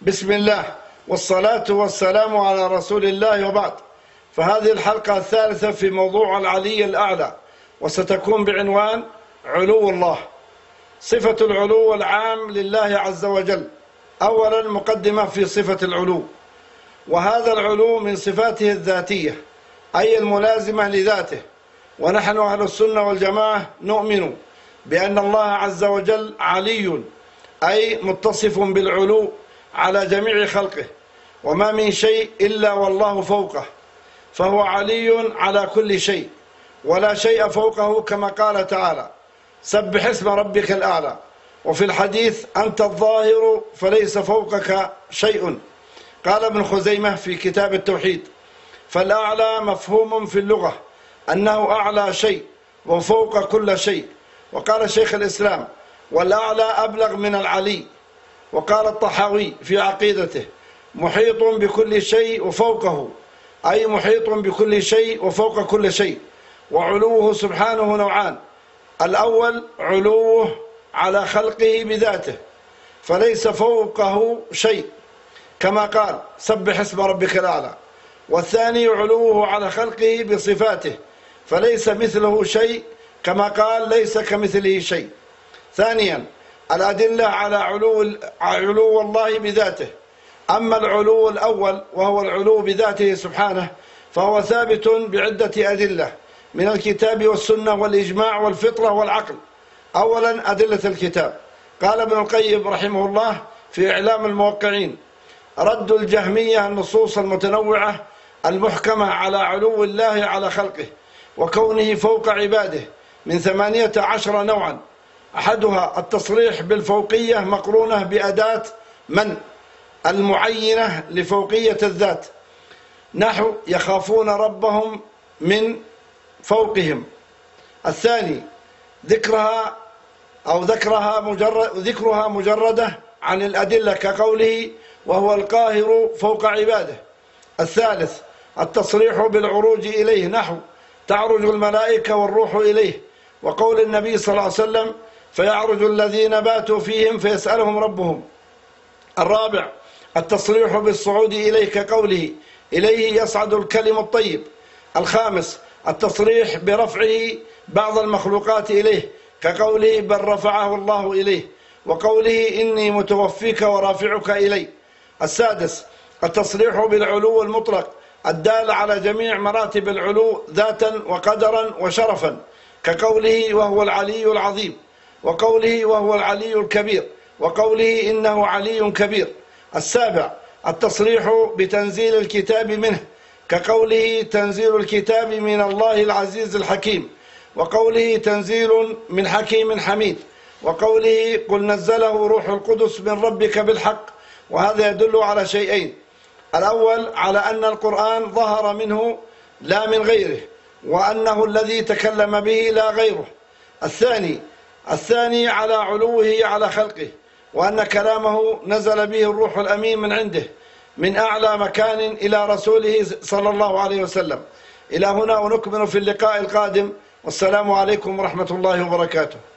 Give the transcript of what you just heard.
بسم الله والصلاة والسلام على رسول الله، وبعد. فهذه الحلقة الثالثة في موضوع العلي الأعلى، وستكون بعنوان علو الله. صفة العلو العام لله عز وجل. أولا، مقدمة في صفة العلو، وهذا العلو من صفاته الذاتية، أي الملازمة لذاته. ونحن أهل السنة والجماعة نؤمن بأن الله عز وجل علي، أي متصف بالعلو على جميع خلقه، وما من شيء إلا والله فوقه، فهو علي على كل شيء ولا شيء فوقه، كما قال تعالى: سبح اسم ربك الأعلى. وفي الحديث: أنت الظاهر فليس فوقك شيء. قال ابن خزيمة في كتاب التوحيد: فالأعلى مفهوم في اللغة أنه أعلى شيء وفوق كل شيء. وقال شيخ الإسلام: والأعلى أبلغ من العلي. وقال الطحاوي في عقيدته: محيط بكل شيء وفوقه، أي محيط بكل شيء وفوق كل شيء. وعلوه سبحانه نوعان: الأول علوه على خلقه بذاته، فليس فوقه شيء، كما قال: سبح اسم ربك الأعلى. والثاني علوه على خلقه بصفاته، فليس مثله شيء، كما قال: ليس كمثله شيء. ثانيا، الأدلة على علو الله بذاته. أما العلو الأول وهو العلو بذاته سبحانه، فهو ثابت بعدة أدلة من الكتاب والسنة والإجماع والفطرة والعقل. أولا، أدلة الكتاب. قال ابن القيم رحمه الله في إعلام الموقعين: رد الجهمية النصوص المتنوعة المحكمة على علو الله على خلقه وكونه فوق عباده من 18 نوعا. أحدها التصريح بالفوقية مقرونة بأداة من المعينة لفوقية الذات، نحو يخافون ربهم من فوقهم. الثاني ذكرها مجردة عن الأدلة، كقوله: وهو القاهر فوق عباده. الثالث التصريح بالعروج إليه، نحو تعرج الملائكة والروح إليه، وقول النبي صلى الله عليه وسلم: فيعرج الذين باتوا فيهم فيسألهم ربهم. الرابع التصريح بالصعود إليه، كقوله: إليه يصعد الكلم الطيب. الخامس التصريح برفعه بعض المخلوقات إليه، كقوله: بل رفعه الله إليه، وقوله: إني متوفيك ورافعك إلي. السادس التصريح بالعلو المطلق الدال على جميع مراتب العلو ذاتا وقدرا وشرفا، كقوله: وهو العلي العظيم، وقوله: وهو العلي الكبير، وقوله: إنه علي كبير. السابع التصريح بتنزيل الكتاب منه، كقوله: تنزيل الكتاب من الله العزيز الحكيم، وقوله: تنزيل من حكيم حميد، وقوله: قل نزله روح القدس من ربك بالحق. وهذا يدل على شيئين: الأول على أن القرآن ظهر منه لا من غيره، وأنه الذي تكلم به لا غيره. الثاني على علوه على خلقه، وأن كلامه نزل به الروح الأمين من عنده من أعلى مكان إلى رسوله صلى الله عليه وسلم. إلى هنا، ونكمل في اللقاء القادم، والسلام عليكم ورحمة الله وبركاته.